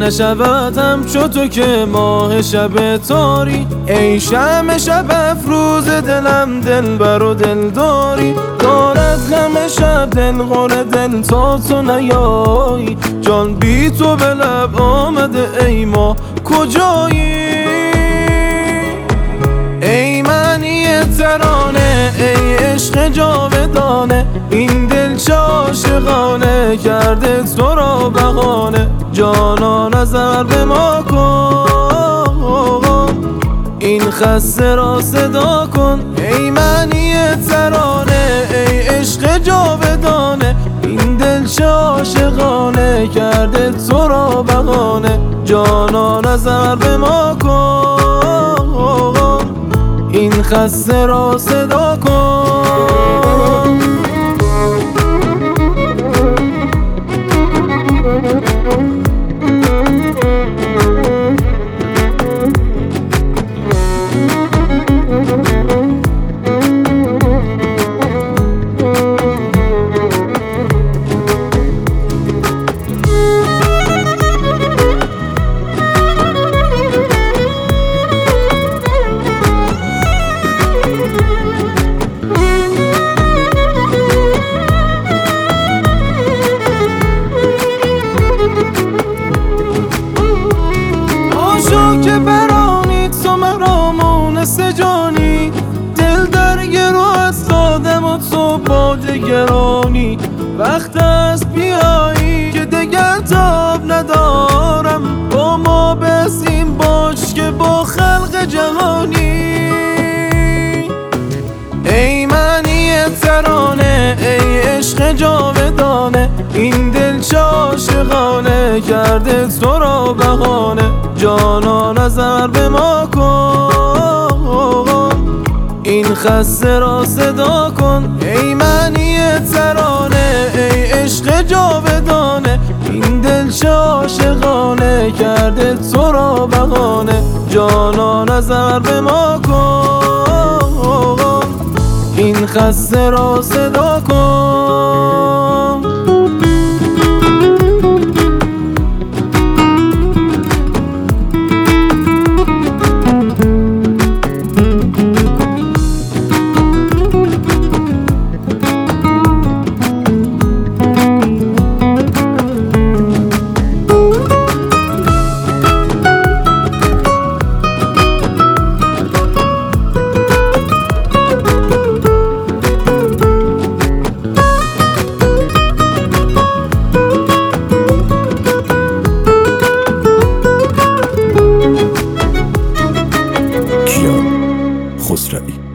پروانه شود همچو تو که ماه شب تاری، ای شمع شب افروز دلم دلبر و دلداری. دارد غم شب دل غره دل تا تو نیایی، جان بی تو به لب آمده ای ما کجایی؟ ای معنی ترانه ای عشق جاودانه، این دل چه عاشقانه کرده تو را بهانه. جانا نظر به ما کن، این خسته را صدا کن. ای معنی ترانه ای عشق جاودانه، این دل چه عاشقانه کرده تو را بهانه. جانا نظر به ما کن، این خسته را صدا کن. که برانی تو مرا مونس جانی، دل در گرو از دادم و تو باد گرانی. وقت است بیایی که دگر تاب ندارم، با ما بسیم باش که با خلق جهانی. ای معنی ترانه ای عشق جاودانه، این دل چه عاشقانه کرده تو را بهانه. جانا نظر به ما کن، این خسته را صدا کن. ای معنی ترانه ای عشق جاودانه، این دل چه عاشقانه کرده تو را بهانه. جانا نظر به ما کن، این خسته را صدا کن. خسروی